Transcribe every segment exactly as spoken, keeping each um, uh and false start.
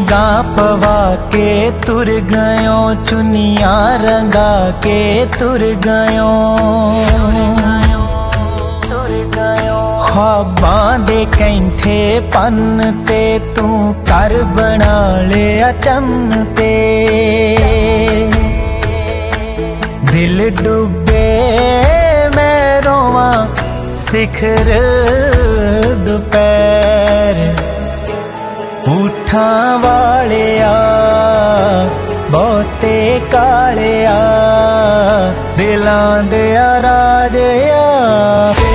पींगा पवा के तुर गयो, चुनिया रंगा के तुर गयो। ख्वाबां दे कैंठे पन ते तू कर बना लिया चन्न ते। दिल डूबे मैं रोवां शिखर दोपहर। ऊठां वालिया बहुते कालिया, दिलां दे राजिया वे।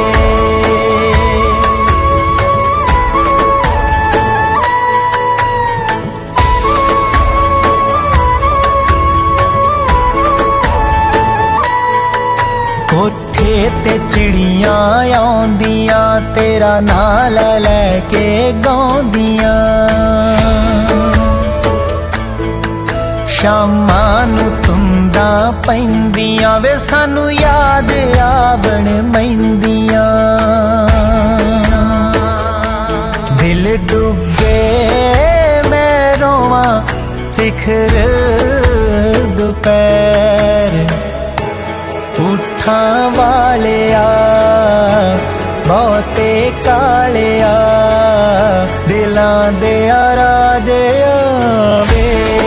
कोठे ते चिड़ियां आउंदियां, तेरा नाम लै लैके गाउंदियां। शामां नूं तुंदां पैंदियां वे, सानू याद आवण मैंदियां। दिल डूबे मैं रोवां शिखर दोपहर। ऊठां वालिया बहुते कालिया, दिलां दे राजिया वे।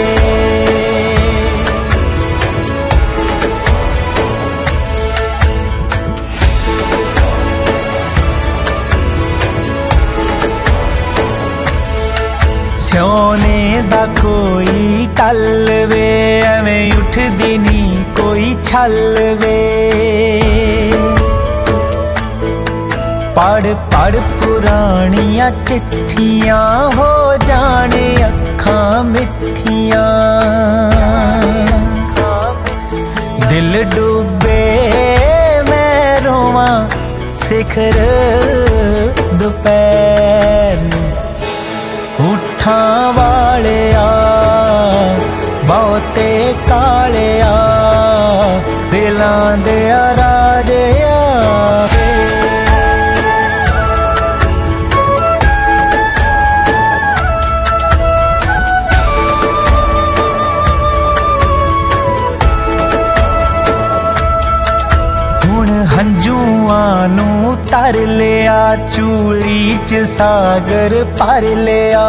सोने दा कोई टल वे, एवें उठदी नी कोई छल वे। पढ़ पढ़ पुरानियां चिट्ठियां, हो जाने अखां मिठियां। दिल डूबे मैं रोवां शिखर दोपहर। ऊठां वालिया बहुते कालिया, दिलां दे राजिया वे। हुण हंजुआं नूं तर लिया, चूली च सागर भर लिया।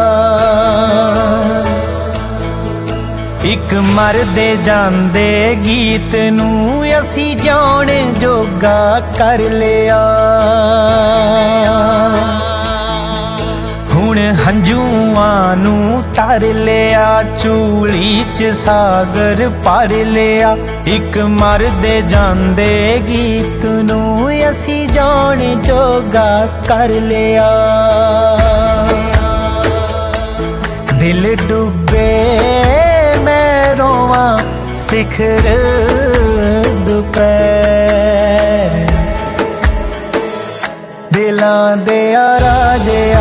इक मरदे जांदे गीत नूं असी जाने जोगा कर लिया। हुण हंजुआं नूं तर लिया, चूली च सागर भर लिया। इक मरदे जांदे गीत नूं असी जाने जोगा कर लिया। दिल डूबे मैं रोवां शिखर दोपहर। दिलां दे राजिया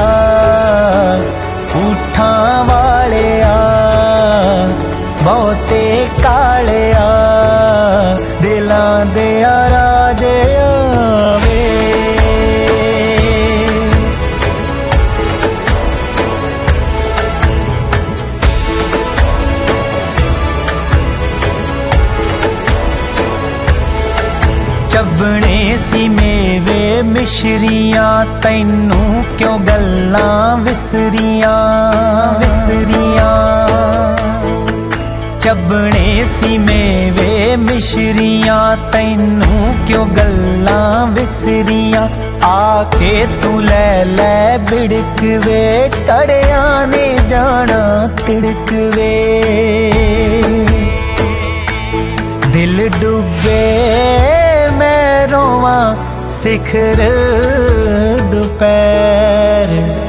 ऊठां वालिया बहुते कालिया, दिलां दे राजिया वे। चबने सी मेवे मिश्रियां, तैनू क्यों गल्लां विसरियां विसरियां। चबने सी मेवे मिश्रियां, तैनू क्यों गल्लां विसरियां। आके तू लै लै बिड़क वे, कड़ियां ने जाना तिड़क वे। दिल डूबे मैं रोवां शिखर दोपहर।